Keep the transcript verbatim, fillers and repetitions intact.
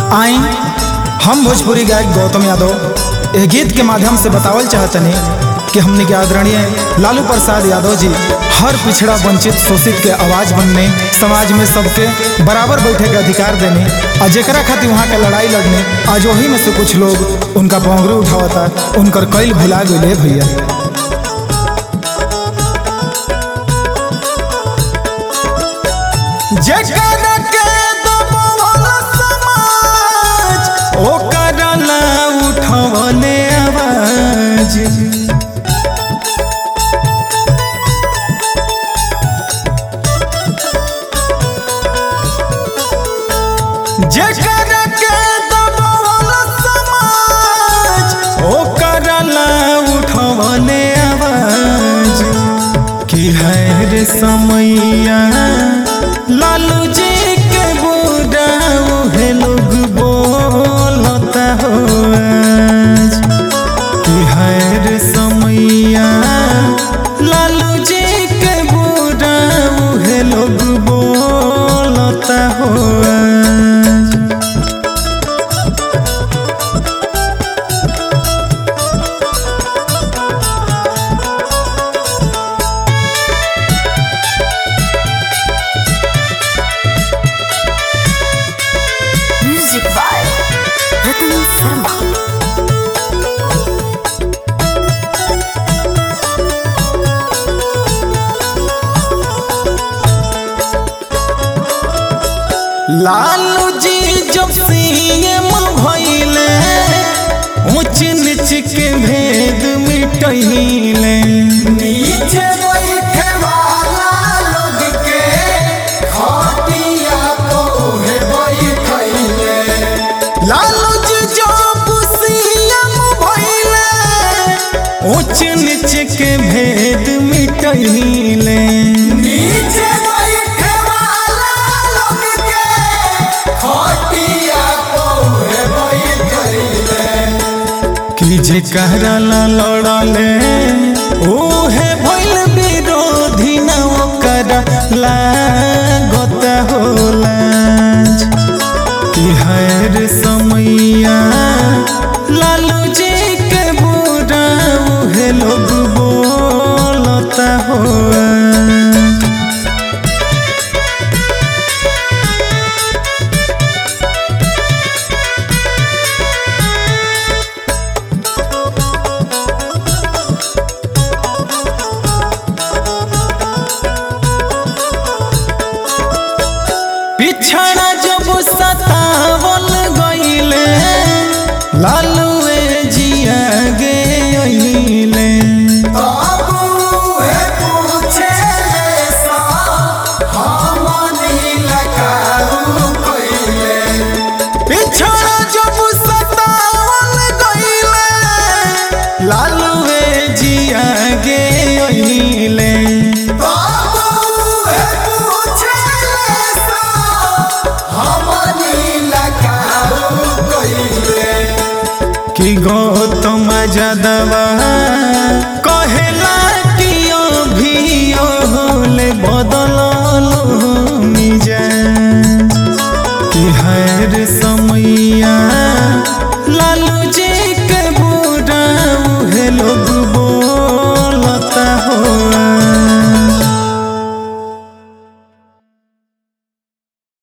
आई हम भोजपुरी गायक गौतम यादव एक गीत के माध्यम से बतावल चाहतनी कि हमने के आदरणीय लालू प्रसाद यादव जी हर पिछड़ा वंचित शोषित के आवाज बनने, समाज में सबके बराबर बैठे के अधिकार देने और जेकरा खातिर वहाँ के लड़ाई लड़ने, आज वही में से कुछ लोग उनका पौंगरू उठावता, उनकर कैल भुला गए भैया। जेकरा के दबावल समाज ओकरा ला उठवले आवाज, जेकरा के दबावल समाज ओकरा ला उठवले आवाज। कि है रे समैया लालू जी के बुरा उहे लोग बोलता हो आज। कि है रे समैया लालू जी के बुरा उहे लोग बोलता हो आज। Music by Ratan Sharma. Lalu ji जब सीएम भइले ऊंच नीच के भेद मिटैले, नीचे बैठे वाला लोग के खटिया तोहे बैठैले। लालू जी जब सीएम भइले ऊंच नीच के भेद मिटैले, नीचे कि जेकरा ला लड़ले ओहे भइल विरोधी न ओकरा लागत होला। कि है रे समैया लालू जी के बुरा उहे लोग बोलता होला। पिछड़ा जब सतावल गईले लालूए जिया गे अइले, पिछड़ा जब सतावल गईले लालूए जिया गे अइले। कि गौतम यादव कहेला कि अभी होले बदलल मिजाज। कि है रे